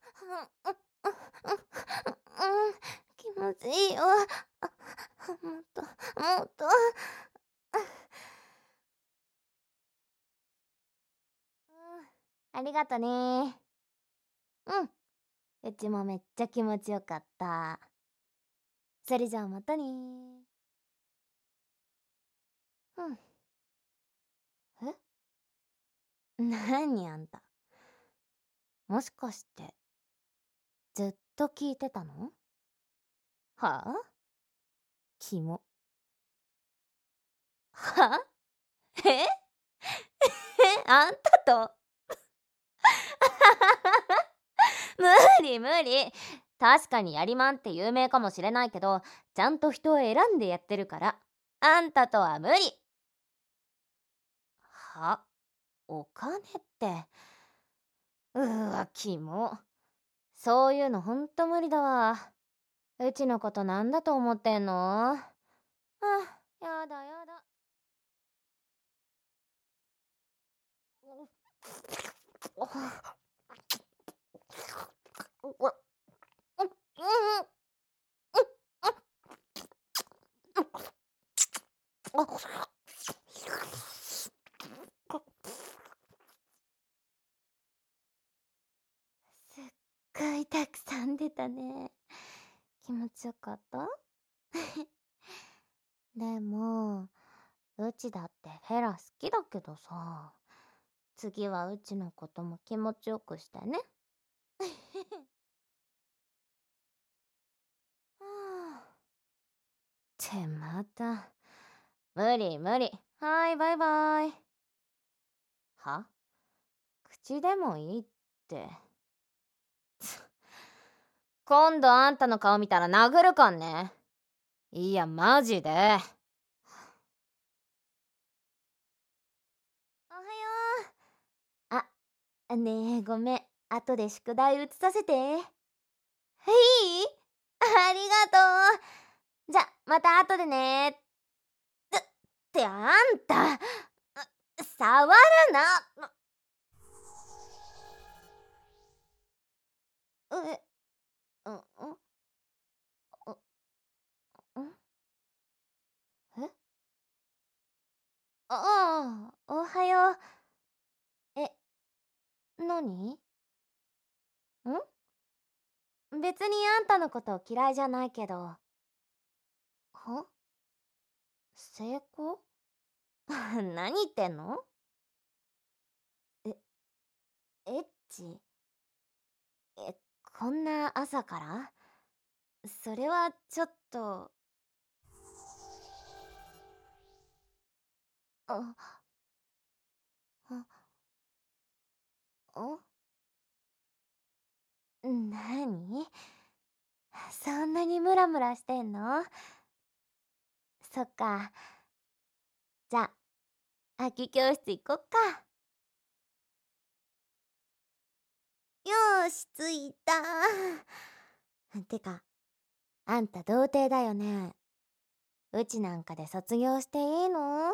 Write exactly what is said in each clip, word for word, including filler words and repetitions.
うん、気持ちいいよ。あ、もっと、もっと。うん、ありがとね。うん、うちもめっちゃ気持ちよかった。それじゃあまたね。うん。え、なにあんた。もしかして、ずっと聞いてたの？はあ？キモ。は？え？え、あんたと無理無理。確かにやりまんって有名かもしれないけど、ちゃんと人を選んでやってるから、あんたとは無理。は？お金って。うーわ、キモ。そういうのほんと無理だわ。うちのことなんだと思ってんの？あ、やだやだ。すっごいたくさん出たね。気持ちよかった？でも、うちだってフェラ好きだけどさ、次はうちのことも気持ちよくしてね。はあ、ってまた。無理無理。はーい、バイバイ。は？口でもいいって。今度あんたの顔見たら殴るかんね。いや、マジで。おはよう。あ、ねえ、ごめん。後で宿題移させて。いい？ありがとう。じゃ、また後でね。って、ってあんた、触るな。え、うん、うん、うん、え、ああ、おはよう。え、なに？ん？別にあんたのこと嫌いじゃないけど。は？成功？何言ってんの？え、エッチ？え、こんな朝から？それはちょっと。あ、あ、あ、なに？そんなにムラムラしてんの？そっか。じゃあ、空き教室行こっか。よーし、着いた。てか、あんた童貞だよね。うちなんかで卒業していいの？ん？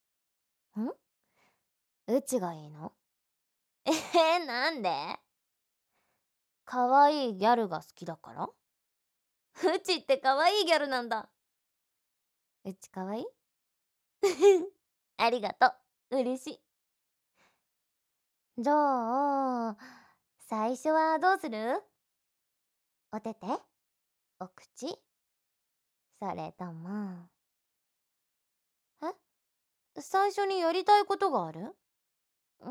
うちがいいの？えー、なんで？かわいいギャルが好きだから？うちってかわいいギャルなんだ。うちかわいい？ありがとう。嬉しい。じゃあ、最初はどうする？お手手？お口？それとも。え？最初にやりたいことがある？うん、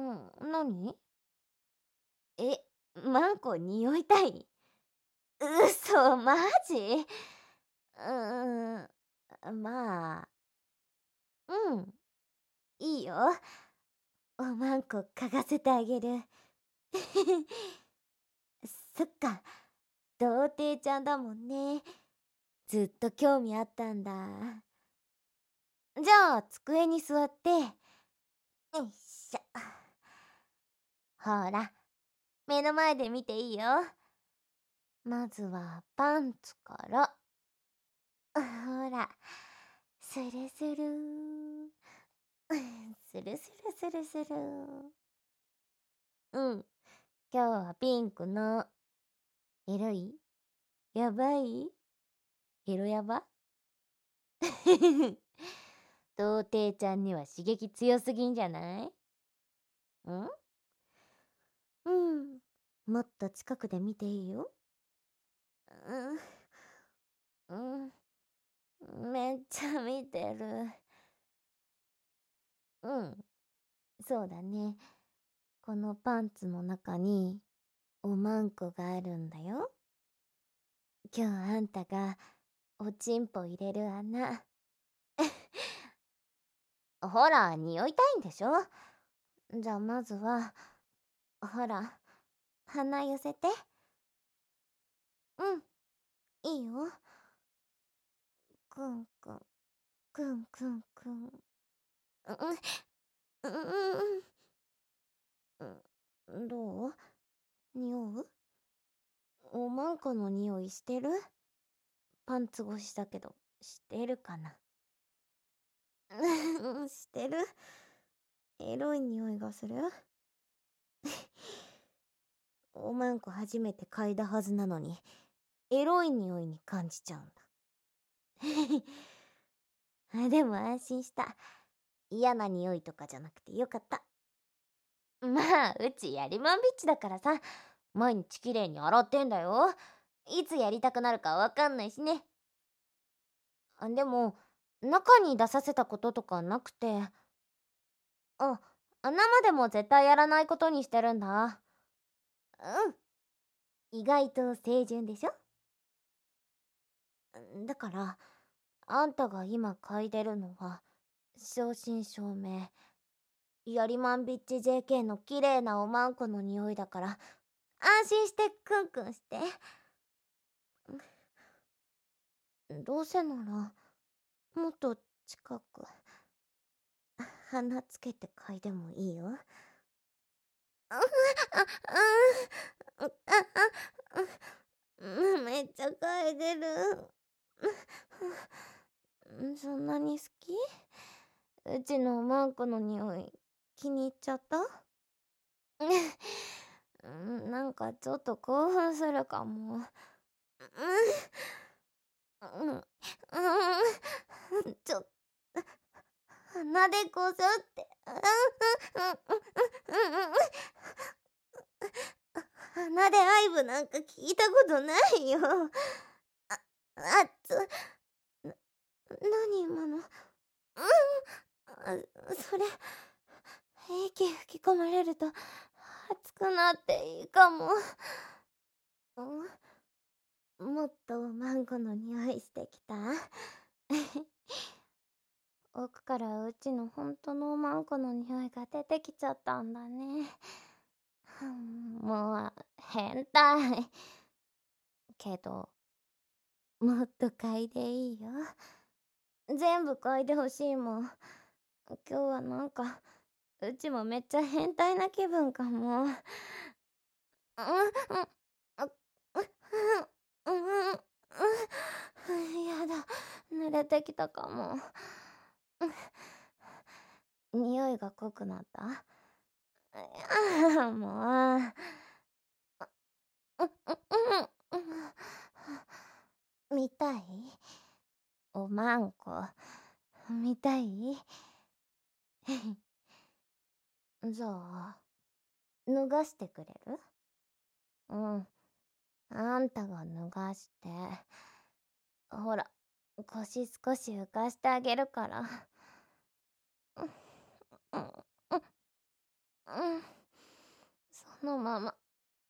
何？え、マンコ匂いたい？うそ、マジ？うーん、まあ、うん、いいよ。おまんこ嗅がせてあげる。そっか、童貞ちゃんだもんね。ずっと興味あったんだ。じゃあ、机に座って。よいしょ。ほら、目の前で見ていいよ。まずはパンツから。ほら、スルスルー。スルスルスルスル。うん、今日はピンクの。 エロい？やばい？エロやば？童貞ちゃんには刺激強すぎんじゃない？ん？うん。もっと近くで見ていいよ。うん。うん。めっちゃ見てる。うん。そうだね。このパンツの中におまんこがあるんだよ。今日あんたがおちんぽ入れる穴。ほら、匂いたいんでしょ？じゃあまずは、ほら、鼻寄せて。うん、いいよ。くんくん、くんくんくん。うん、うん、うん、どう？匂う？おまんこの匂いしてる？パンツ越しだけど、してるかな？うん、してる？エロい匂いがする？おまんこ初めて嗅いだはずなのに、エロい匂いに感じちゃうんだ。あ、でも安心した。嫌な匂いとかじゃなくてよかった。まあ、うちやりまんビッチだからさ、毎日きれいに洗ってんだよ。いつやりたくなるかわかんないしね。あ、でも、中に出させたこととかなくて。あ、生でも絶対やらないことにしてるんだ。うん。意外と清純でしょ？だから、あんたが今嗅いでるのは、正真正銘、やりまんビッチ ジェーケー の綺麗なおまんこの匂いだから、安心してクンクンして。どうせなら、もっと近く、鼻つけて嗅いでもいいよ。あ、あ、あ、あ、めっちゃ嗅いでる。そんなに好き？うちのおまんこの匂い、気に入っちゃった？うん、なんかちょっと興奮するかも。うん、うん、うん、ちょっと、鼻でこすって。鼻でアイブなんか聞いたことないよ。あ、あっつ、な、なに今の。うん、あ、それ、息吹き込まれると熱くなっていいかも。うん、もっとマンゴーの匂いしてきた？奥からうちの本当のマンコの匂いが出てきちゃったんだね。もう変態。けど、もっと嗅いでいいよ。全部嗅いでほしいもん。今日はなんか、うちもめっちゃ変態な気分かも。うん、うん、うん、うん、うん、やだ、濡れてきたかも。匂いが濃くなった？もう。う、う、うん、見たい？おまんこ、見たい？じゃあ、脱がしてくれる？うん。あんたが脱がして。ほら、腰少し浮かしてあげるから。うん、うん、うん。そのまま。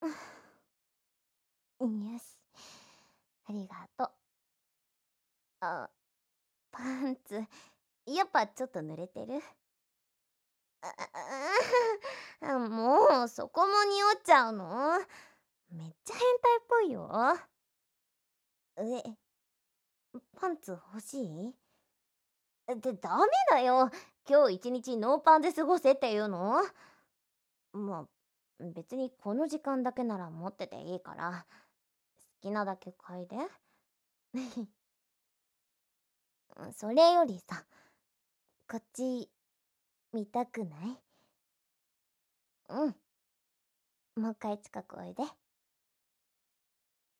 よし。ありがとう。あ、パンツ、やっぱちょっと濡れてる？あ、もう、そこも匂っちゃうの？めっちゃ変態っぽいよ。え、パンツ欲しい？ってダメだよ。今日一日ノーパンで過ごせっていうの？まあ、別にこの時間だけなら持ってていいから、好きなだけ嗅いで。それよりさ、こっち、見たくない？うん。もう一回近くおいで。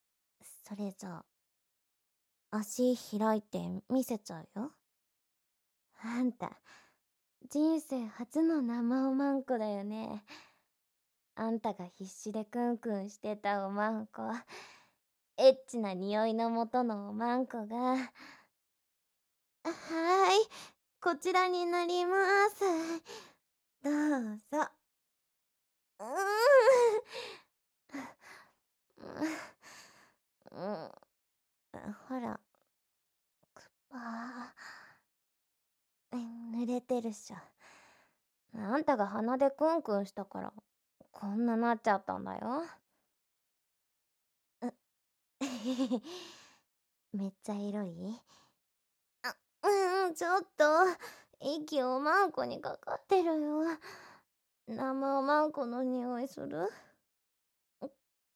それじゃあ、足開いて見せちゃうよ。あんた、人生初の生おまんこだよね。あんたが必死でクンクンしてたおまんこ、エッチな匂いの元のおまんこが、はーい、こちらになります。どうぞ。うーん。うん。ほら、くぱー。濡れてるっしょ。あんたが鼻でクンクンしたから、こんななっちゃったんだよ。うめっちゃエロい？あ、うん、ちょっと、息おまんこにかかってるよ。生おまんこの匂いする？うん、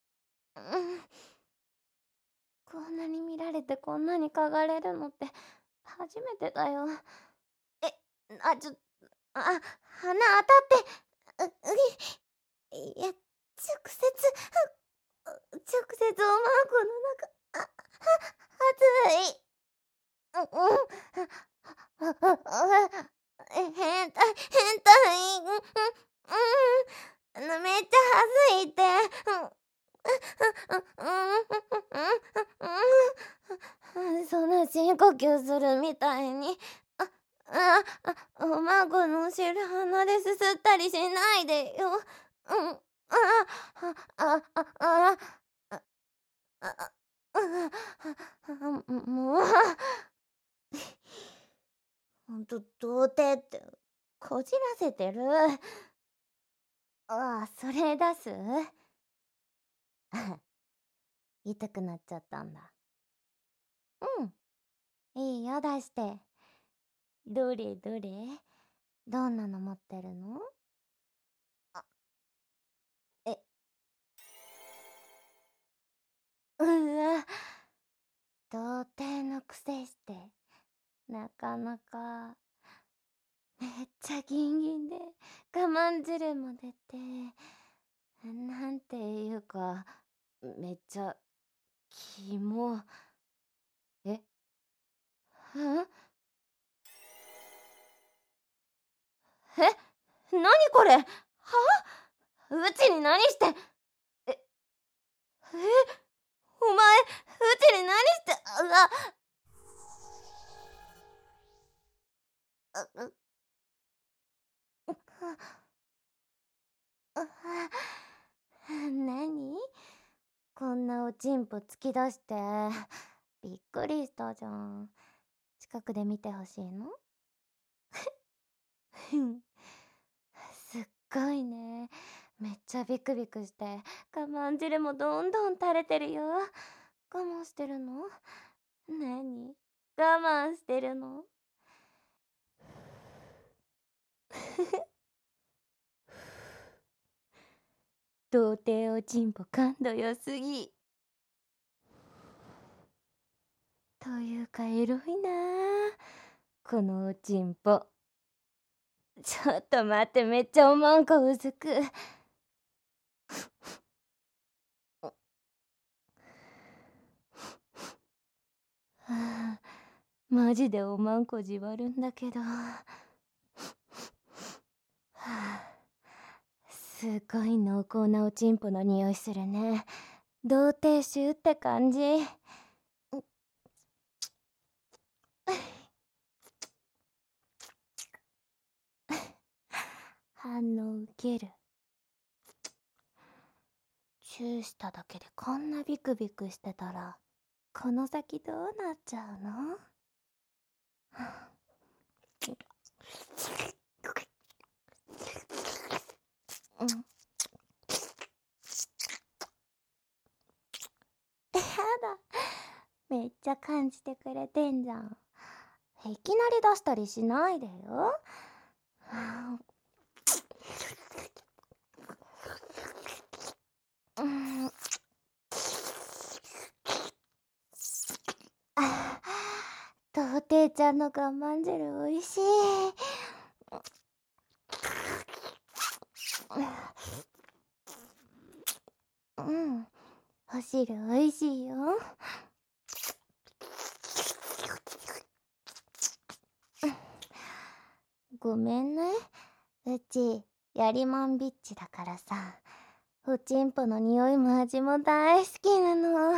こんなに見られてこんなに嗅がれるのって初めてだよ。え、あ、ちょ、あ、鼻当たって、う、うい、いや、直接、直接おまんこの中、あ、は、熱い。うん、うん、あ、あ、あ、変態、変態、うん、うん、うん、めっちゃ恥ずいって、うん、うん、そんな深呼吸するみたいに、あ、あ、あ、おまんこのお汁鼻ですすったりしないでよ。うん、あ、あ、あ、あ、あ、あ、あ、あ、もう、ほんと、童貞って、こじらせてる。ああ、それ出す？痛くなっちゃったんだ。うん、いいよ、出して。どれどれ？どんなの持ってるの？あ、え、うわ、童貞のくせして、なかなか、めっちゃギンギンで、我慢汁も出て、なんていうか、めっちゃ、キモ。え、ん？え、なにこれ？は？うちに何して、え、え、お前、うちに何して、うわ、う、う、なに？こんなおちんぽ突き出して、びっくりしたじゃん。近くで見てほしいの？すっごいね。めっちゃビクビクして、我慢汁もどんどん垂れてるよ。我慢してるの？なに？我慢してるの？童貞おちんぽ感度良すぎ。というかエロいなあ、このおちんぽ。ちょっと待って、めっちゃおまんこうずく。はあ、マジでおまんこじわるんだけど。はあ、すごい濃厚なおちんぽの匂いするね。童貞臭って感じ。反応受ける。チューしただけでこんなビクビクしてたら、この先どうなっちゃうの？うん、やだ、めっちゃ感じてくれてんじゃん。いきなり出したりしないでよ。うん、あ、童貞ちゃんの我慢汁おいしい。うん、 お汁おいしいよ。ごめんね。うち、やりまんビッチだからさ、おちんぽの匂いも味も大好きなの。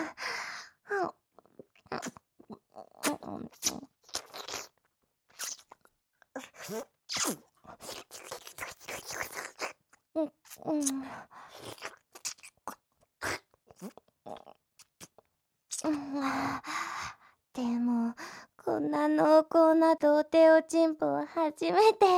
うん、でも、こんな濃厚な童貞おちんぽは初めて。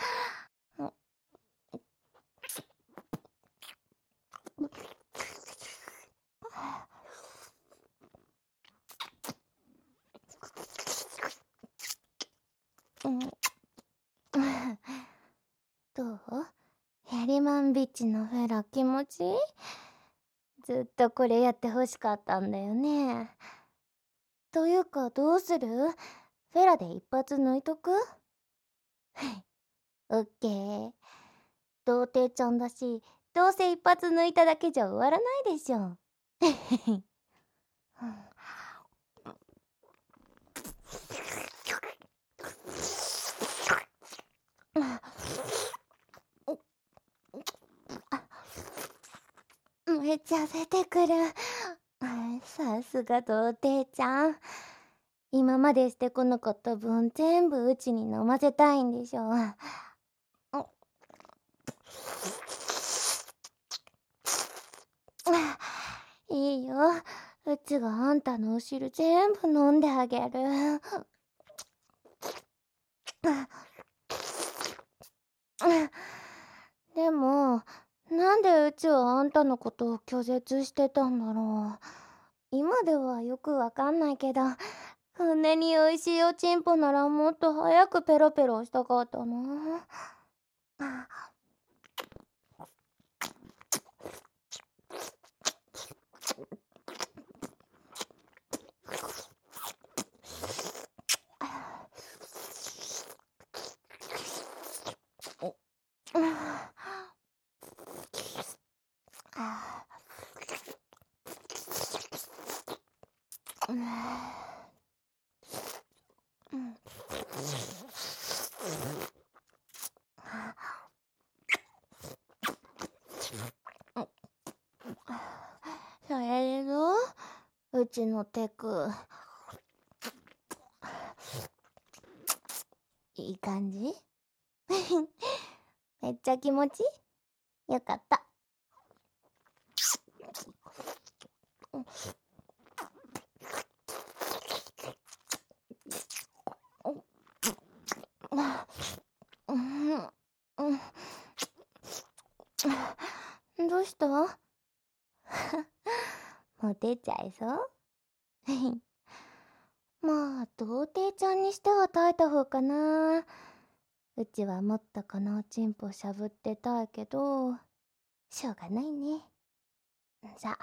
うん、どう？ヘリマンビッチのフェラ気持ちいい？ずっとこれやってほしかったんだよね。というかどうする？フェラで一発抜いとく？オッケー。童貞ちゃんだし、どうせ一発抜いただけじゃ終わらないでしょ。めっちゃ出てくる。さすが童貞ちゃん。今までしてこなかった分全部うちに飲ませたいんでしょ。いいよ。うちがあんたのお汁全部飲んであげる。でも、なんでうちはあんたのことを拒絶してたんだろう。今ではよくわかんないけど、こんなに美味しいおちんぽならもっと早くペロペロしたかったな。それでどう？うちのテク。いい感じ？めっちゃ気持ちいい？よかった。どうした？モテちゃいそう？まあ童貞ちゃんにしては耐えた方かな。うちはもっとこのおちんぽしゃぶってたいけど、しょうがないね。さ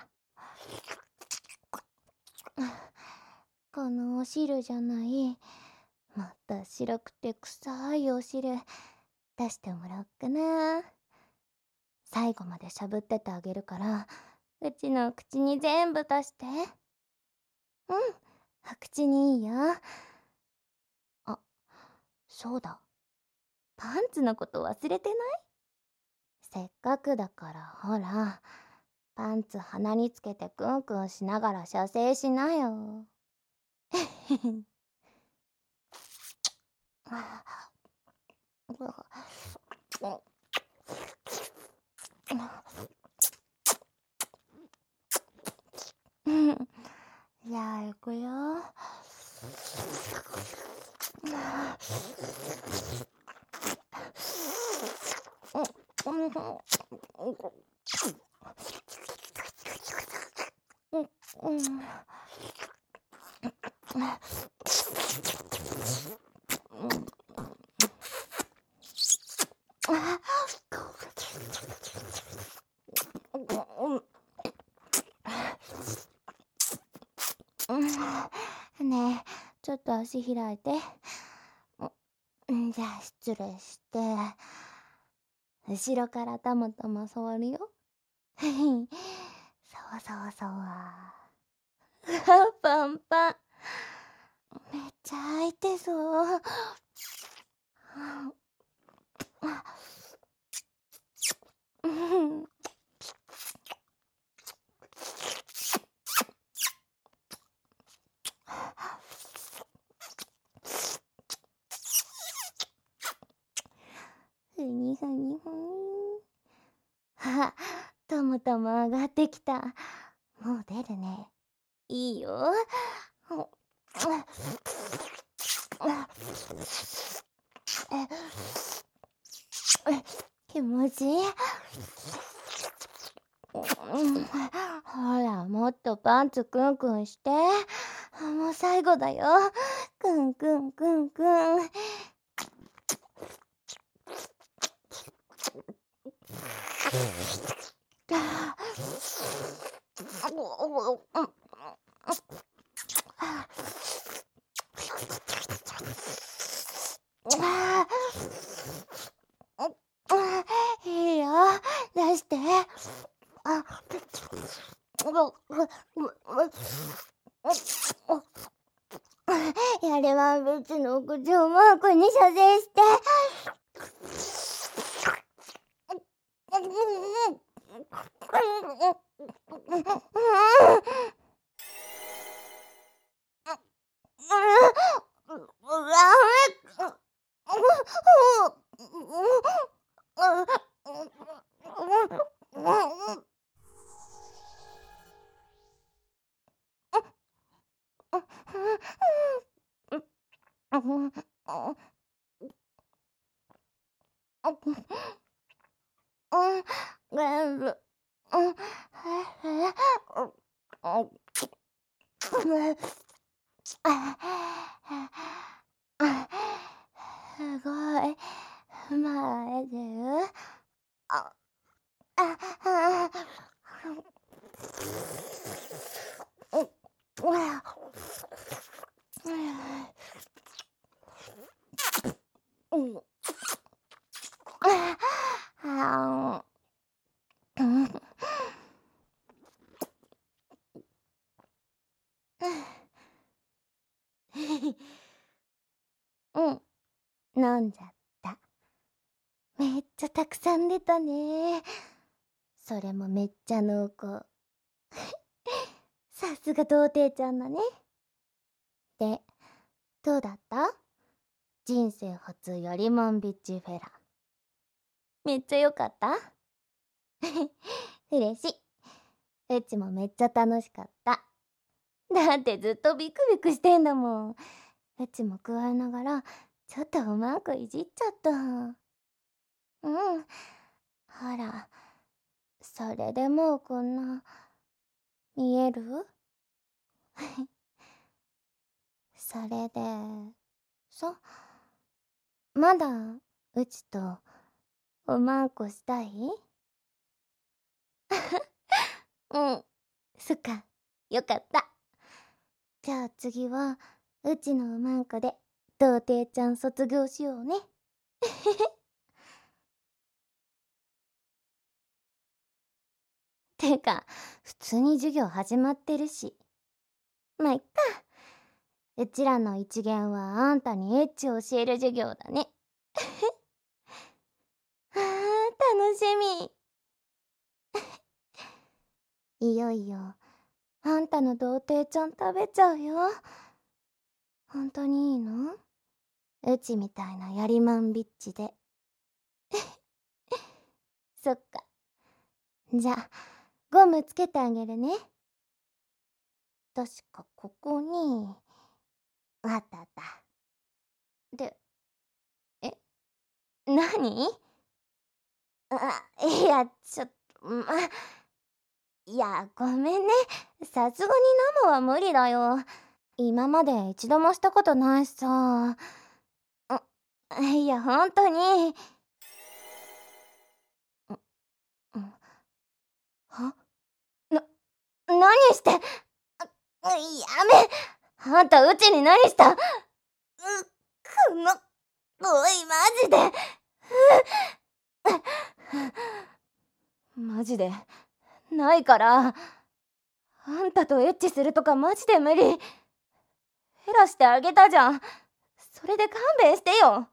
あ、このお汁じゃない、もっと白くて臭いお汁出してもらおっかな。最後までしゃぶっててあげるから、うちの口に全部出して。うん、お口にいいよ。あ、そうだ。パンツのこと忘れてない？せっかくだからほら、パンツ鼻につけてクンクンしながら射精しなよ。じゃあ行くよ。ねえ、ちょっと足開いて。じゃあ失礼して、後ろからたまたま触るよ。触そわそわ。あ、パンパン。めっちゃ空いてそう。うん。ふにふにふに。あ、ともとも上がってきた。もう出るね。いいよ。気持ちいい。ほら、もっとパンツクンクンして。もう最後だよ。クンクンクンクン。いいよ、出して。あ、やれは別の口をマークに射精して。すごい。前で。あ、あ、あ、うん、飲んじゃった。めっちゃたくさん出たね。それもめっちゃ濃厚。さすが童貞ちゃんだね。で、どうだった？人生初やりまんビッチフェラ。めっちゃ良かった？嬉しい。うちもめっちゃ楽しかった。だってずっとビクビクしてんだもん。うちも加えながらちょっとうまくいじっちゃった。うん。ほら、それでもうこんな見える？それでさ、まだうちとおまんこしたい？うん、そっか、よかった。じゃあ次はうちのおまんこで童貞ちゃん卒業しようね。てか普通に授業始まってるし、まあいっか。うちらの一限はあんたにエッチを教える授業だね。あー、楽しみ。いよいよあんたの童貞ちゃん食べちゃうよ。本当にいいの？うちみたいなやりまんビッチで。そっか。じゃあゴムつけてあげるね。確かここにあったあった。で、え、何？あ、いや、ちょっと、ま、いや、ごめんね。さすがに生は無理だよ。今まで一度もしたことないしさ。いや、ほんとに。ん、ん、は？な、何して。あ、やめ。あんたうちに何した。う、くの、おい、マジで。マジでないから。 あんたとエッチするとかマジで無理。フェラしてあげたじゃん。それで勘弁してよ。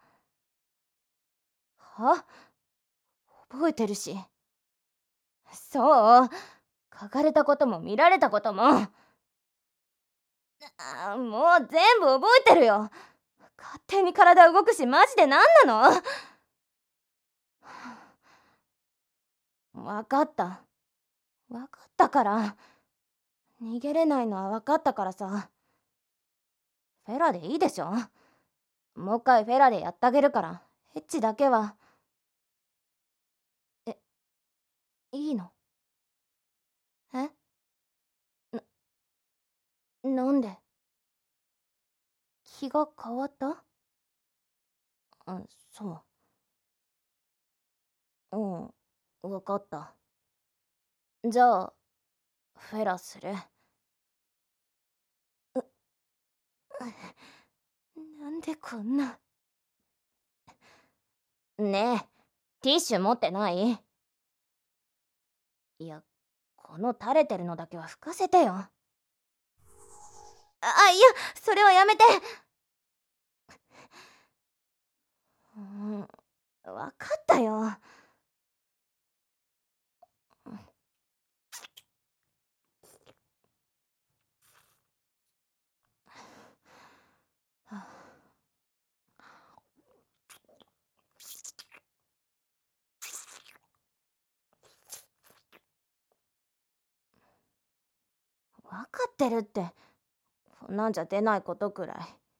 は？覚えてるし。そう。嗅がれたことも見られたことも。あ、もう全部覚えてるよ。勝手に体動くし、マジで何なの？分かった。分かったから。逃げれないのは分かったからさ。フェラでいいでしょ？もう一回フェラでやってあげるから、エッチだけは。え、いいの？え？な、なんで？気が変わった？あ、そう。うん、分かった。じゃあ、フェラする。う、なんでこんな。ねえ、ティッシュ持ってない？いや、この垂れてるのだけは拭かせてよ。あ、あ、いや、それはやめて。うん、分かったよ。分かってるって。こんなんじゃ出ないことくらい。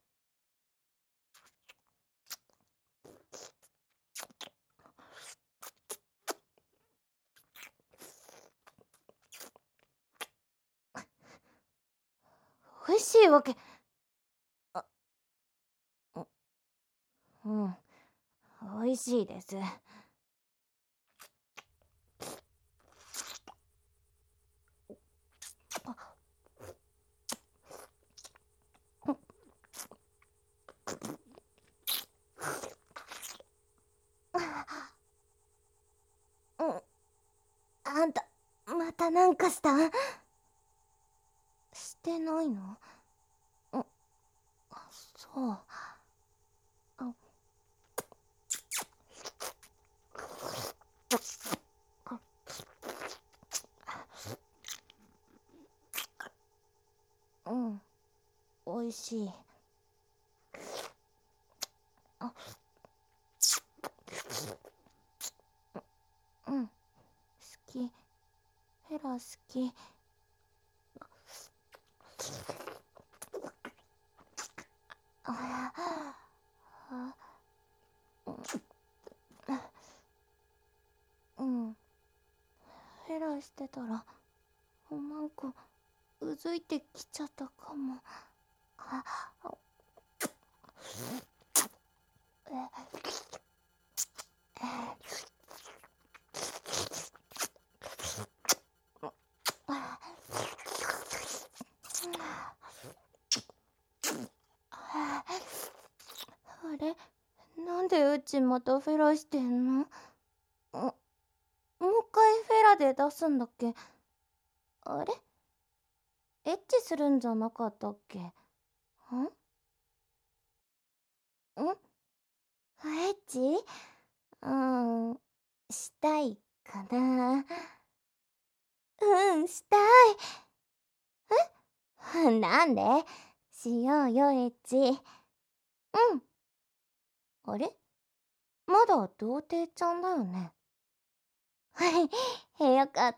美味しいわけ。あ、うん、美味しいです。うん、あんたまたなんかした？してないの？うん、そう。あ、うん、美味しい。あ、うん、好き。フェラ好き。ああ、うん、フェラしてたらなんかうずいてきちゃったかも。あ、あれ、なんでうちまたフェラしてんの？もう一回フェラで出すんだっけ？あれ、エッチするんじゃなかったっけ？ん？ん？エッチ？うーん、したいかな。うん、したい。え？なんで？しようよ、エッチ。うん。あれ、まだ童貞ちゃんだよね。はい、よかった。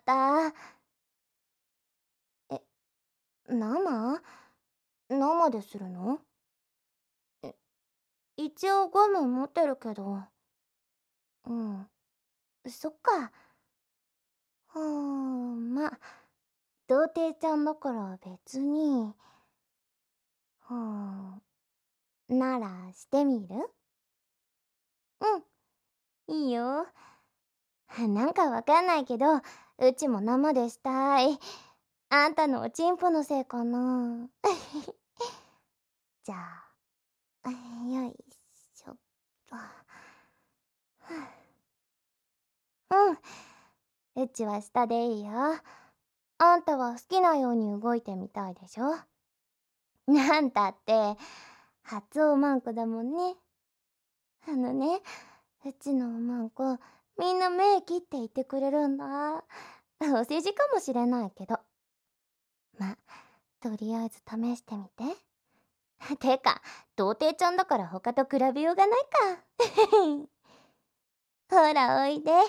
え、生？生でするの？え、一応ゴム持ってるけど。うん、そっか。うーん、ま、童貞ちゃんだから別に。うーん、ならしてみる？うん、いいよ。なんかわかんないけど、うちも生でしたい。あんたのおちんぽのせいかな。じゃあ、よいしょっと。うん、うちは下でいいよ。 あんたは好きなように動いてみたいでしょ。なんたって初おまんこだもんね。あのね、うちのおまんこみんな目切って言ってくれるんだ。お世辞かもしれないけど、ま、とりあえず試してみて。てか童貞ちゃんだから他と比べようがないか。ほらおいで。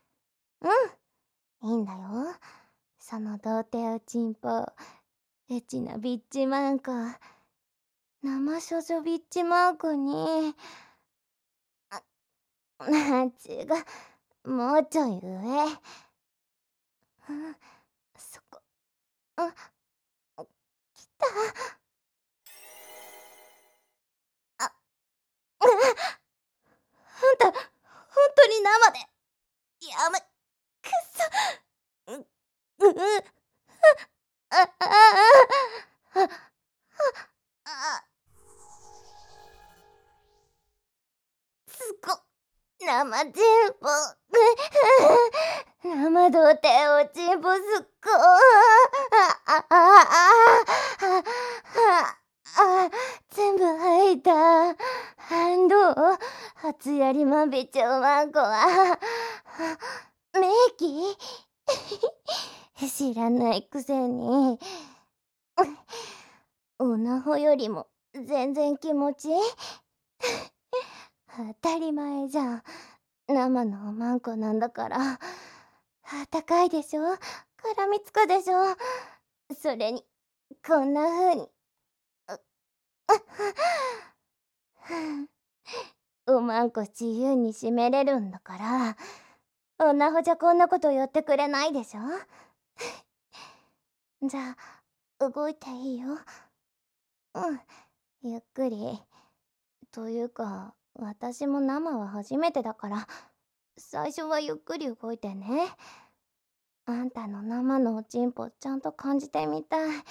うん、いいんだよ。その童貞おちんぽ、うちのビッチマンコ、生処女ビッチマンコに、あ、なんちゅうが、もうちょい上。うん、そこ、あ、来た。あ、あんた、ほんとに生で。やめ、くそ。う、う、う、あ、あ、あ、あ、あ、すご、生チンポ。生童貞おちんぽすっご。あ、あ、あ、あ、あ、あ、全部吐いた。反動初やりまんべちょまんこはメイキ知らないくせに。おなほよりも全然気持ちいい。当たり前じゃん。生のおまんこなんだから。あったかいでしょ、絡みつくでしょ。それにこんな風におまんこ自由に締めれるんだから、おなほじゃこんなことやってくれないでしょ。じゃあ動いていいよ。うん、ゆっくり。というか私も生は初めてだから、最初はゆっくり動いてね。あんたの生のおちんぽちゃんと感じてみたい。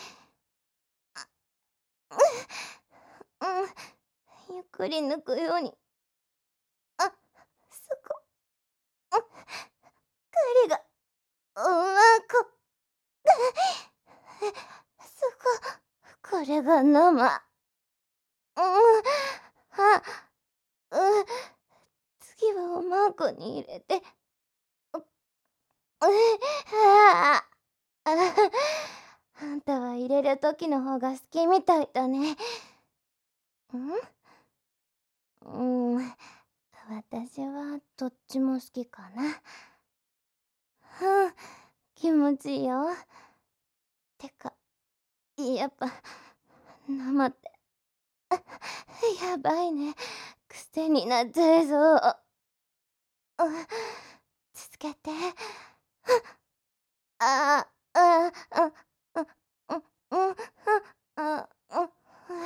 うん、ゆっくり抜くように。あ、すご、うん、狩りがうまくすご、これが生。うん、あ、うん、次はおまんこに入れて。う、う、ああ、あんたは入れる時の方が好きみたいだね。ん？うん、私はどっちも好きかな。うん、気持ちいいよ。てか、やっぱ生ってやばいね。癖になっちゃいそう。うん、続けて。ああ、ああ、あ、うん、うん、あ、うん、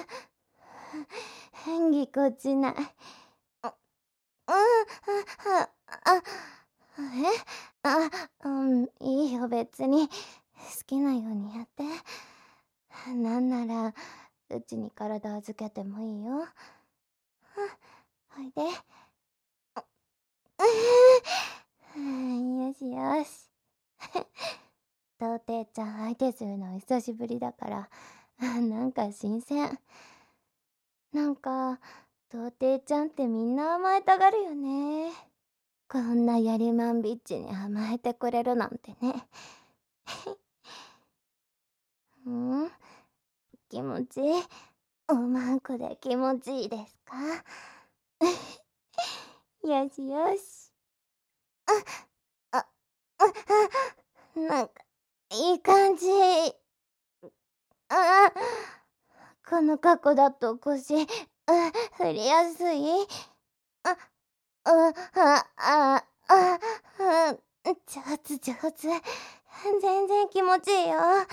変ぎこちない。う、うん、あ、あ、え？あ、うん、いいよ別に。好きなようにやって。なんならうちに体預けてもいいよ。おいで。うん、よしよし。童貞ちゃん相手するの久しぶりだからなんか新鮮。なんか童貞ちゃんってみんな甘えたがるよね。こんなやりまんビッチに甘えてくれるなんてね。うん、気持ちいい。おまんこで気持ちいいですか？よしよし。あ、あ、あ、なんかいい感じ。あ、この格好だと腰、あ、振りやすい？あ、あ、あ、あ、あ、あ、上手上手。全然気持ちいいよ。あ、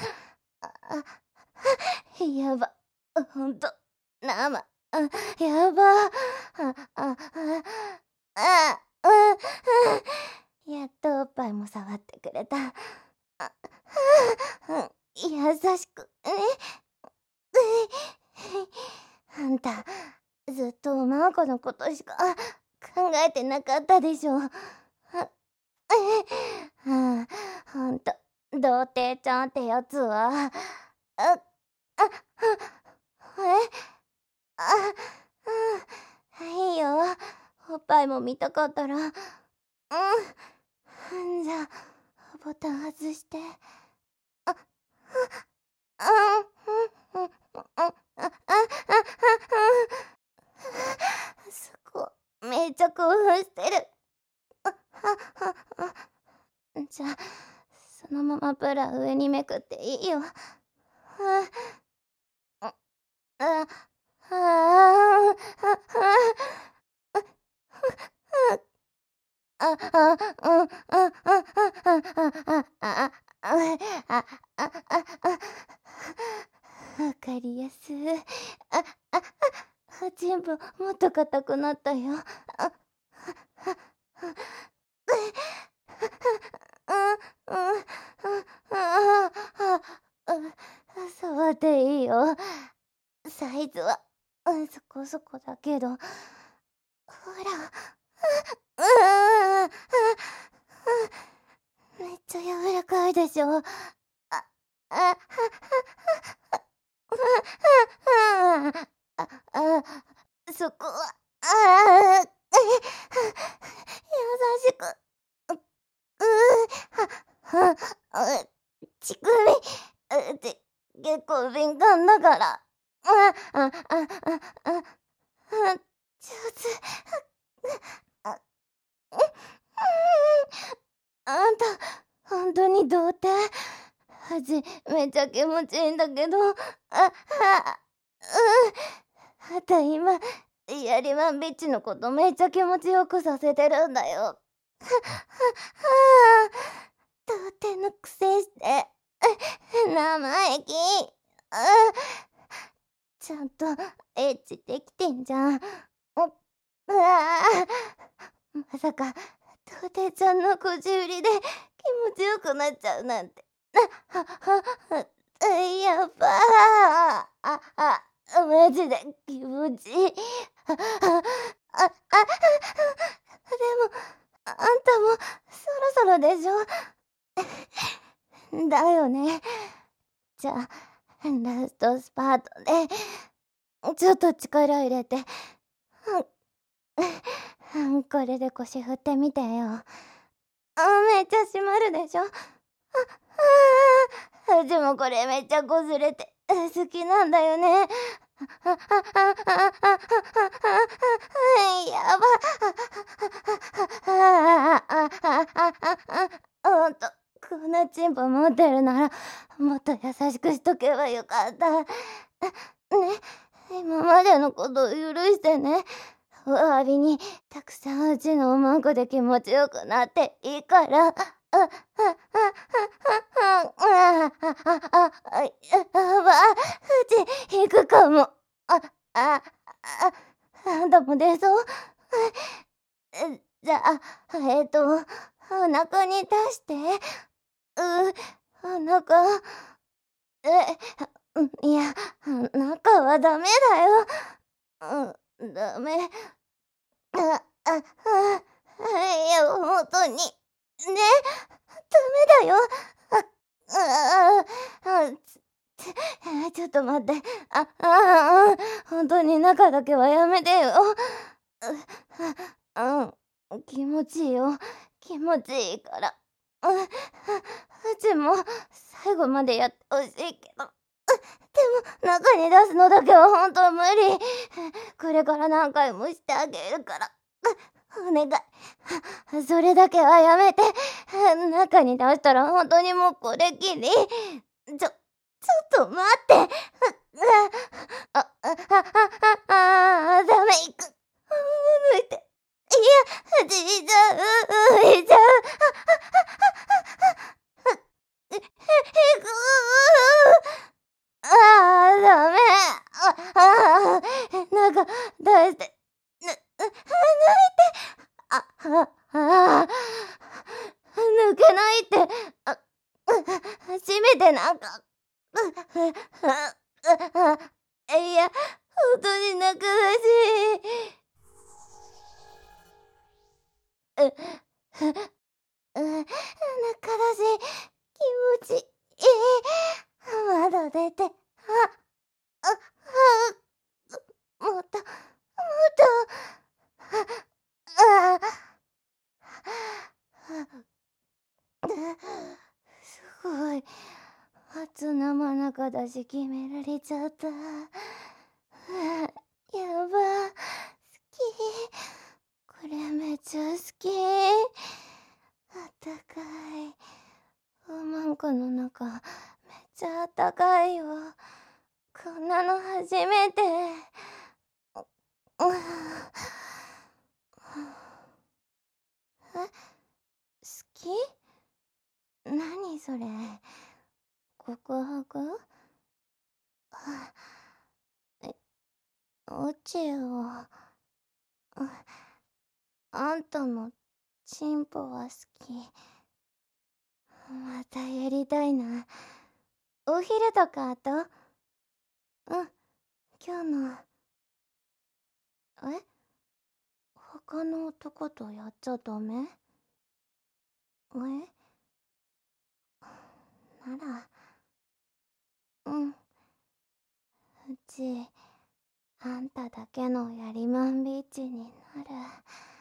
あ、やば、ほんと、生、あ、やば。あ、あ、あ、あ、うん、やっとおっぱいも触ってくれた。あ、うん、優しくね。あんたずっとおまんこのことしか考えてなかったでしょ。あ、あ、ほんと童貞ちゃんってやつは、あ、あ、え、あ、うん、いいよ。おっぱいも見たかったら、うん。じゃあ、ボタン外して。あ、あ、うん、うん、うん、うん、あ、あ、あ、すごい、めっちゃ興奮してる。あ、あ、あ、あ、じゃあ、そのままブラ上にめくっていいよ。あ、あ、あ、あ、あ、あ、あ、あ、うん、うん、うん、うん、うん、あ、あ、あ、あ、あ、わかりやすい。あ、あ、あ、全部もっと硬くなったよ。あ、うん、うん、うん、あ、あ、あ、触っていいよ。サイズは、うん、そこそこだけど、ほら、うーん、めっちゃ柔らかいでしょ。あ、あ、あ、あ、そこは、ああ、優しく、う、う、は、は、う、乳首、う、って結構敏感だから。あ、あ、あ、あ、あ、あ、上手。あ、うん、あんた、ほんとに童貞？はじめっちゃ気持ちいいんだけど、あ、あ、うん。あた今、やりまんビッチのことめっちゃ気持ちよくさせてるんだよ。は、は、はあ、童貞のくせして、生意気。あ、ちゃんとエッチできてんじゃん。お、うわあ、まさか、童貞ちゃんのこじ売りで気持ちよくなっちゃうなんて。あ、は、は、あ、やばあ。あ、あ、マジで気持ちいい。あ、あ、あ、あ、でも、あんたもそろそろでしょ？だよね。じゃあ、ラストスパートで、ちょっと力入れて、うん、これで腰振ってみてよ。あ、めっちゃ締まるでしょ？あ、あ、でもこれめっちゃ擦れて好きなんだよね。あ、あ、あ、あ、あ、あ、あ、やば。あ、あ、あ、あ、あ、あ、ほんと、こんなチンポ持ってるなら、もっと優しくしとけばよかった。ね、今までのこと許してね。お詫びに、たくさんうちのおまんこで気持ちよくなっていいから。あ、あ、あ、あ、あ、あ、あ、あ、あ、やば、うち行くかも。あ、あ、あ、あんたも出そう？え、じゃあ、えっと、お腹に出して。う、お腹、え、うん、いや、中はダメだよ。うん、ダメ。あ、あ、あ、いや、ほんとに。ね、ダメだよ。あ、ああ、あ、つつ、え、ちょっと待って。あ、ああ、ほんとに中だけはやめてよ。う、うん、気持ちいいよ。気持ちいいから。うん、うちも最後までやってほしいけど。でも、中に出すのだけはほんと無理。これから何回もしてあげるから。お願い。それだけはやめて。中に出したらほんとにもうこれきり。ちょ、ちょっと待って。あ、あ、あ、あ、あ、ダメ、いく。抜いて。いや、じいちゃう、いちゃう。へ、へく。ああ、ダメ。あ、ああ、なんか、出して。ぬ、ぬ、抜いて。あ、あ、ああ、抜けないって。あ、閉めてなんか。あ、あ、あ、いや、ほんとに泣くだし。う、う、う、泣かだし、 気持ちいい。まだ出て、あ、あ、あ、もっと、もっと、あ、あ、すごい。初生中だし決められちゃった。やば、好き。これめっちゃ好き。あったかい。ウーマンコの中、めっちゃあったかいよ。こんなの初めて。ううえ、好き？何それ？告白？え、うちを、あんたのチンポは好き。またやりたいな。お昼とかあと？うん、今日の。え？他の男とやっちゃダメ？え？なら、うん。うち、あんただけのやりまんビーチになる。